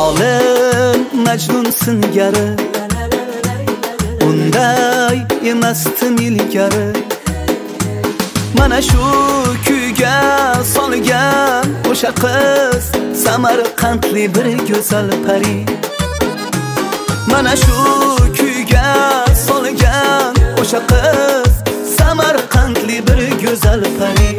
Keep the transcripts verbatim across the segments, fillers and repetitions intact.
Holim Majnun singari, unday emasdim ilgari. Mana shu kuyga solgan o'sha qiz Samarqandli bir go'zal pari. Mana shu kuyga solgan o'sha qiz Samarqandli bir go'zal pari.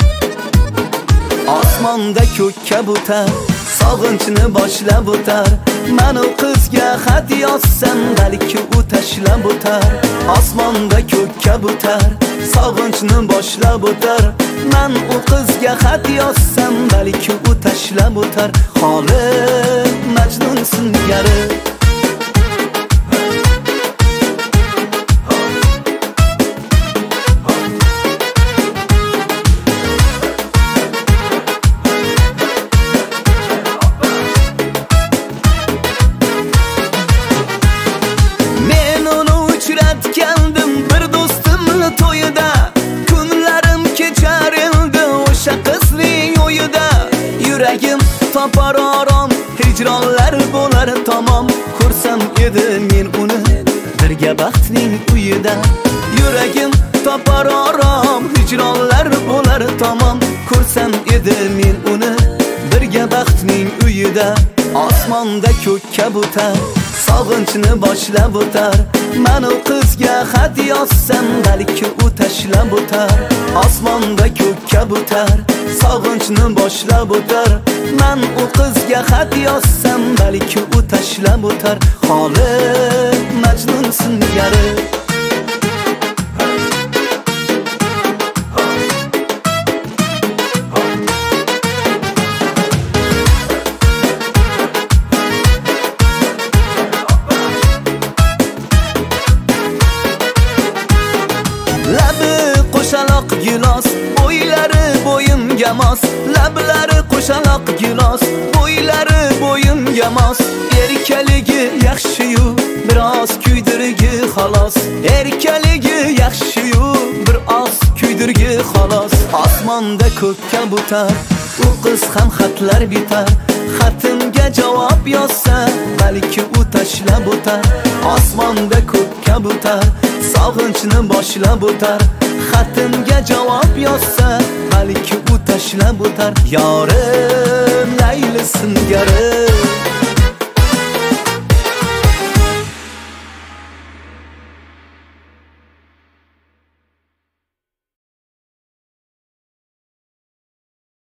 Osmonda ko'k kabutar sog'inchni boshlab o'tar. Men u qizga xat yozsam balki u tashlab o'tar. Osmonda ko'k kabutar sog'inchni boshlab o'tar. Men u qizga xat yozsam balki u tashlab o'tar. Holim Majnun singari. Kendim bir do'stimni to'yida, kunlarim kechar endi o'sha qizning o'yida. Yuragim topar orom, hijronlar bo'lar tamom. Ko'rsam edi men uni birga baxtning uyida. Yuragim topar orom, hijronlar bo'lar tamom. Ko'rsam edi men uni birga baxtning uyida. Osmonda ko'k kabutar sog'inchni boshlab o'tar. Men u qizga xat yozsam balki u tashlab o'tar. Osmonda ko'k kabutar sog'inchni boshlab o'tar. Men u qizga xat yozsam balki u tashlab o'tar. Holim Majnun singari. Labi qo'shaloq gilos, bo'ylari bo'yimga mos. Lablari qo'shaloq gilos, bo'ylari bo'yimga mos. Erkaligi yaxshi-yu, biroz kuydirgi xolos. Erkaligi yaxshi-yu, biroz kuydirgi xolos. Osmonda ko'k kabutar, u qiz ham xatlar bitar. Xatimga javob yozsa balki u tashlab o'tar. Osmonda ko'k kabutar sog'inchni boshlab o'tar. Xatimga javob yozsa balki u tashlab o'tar. Yorim Layli singari.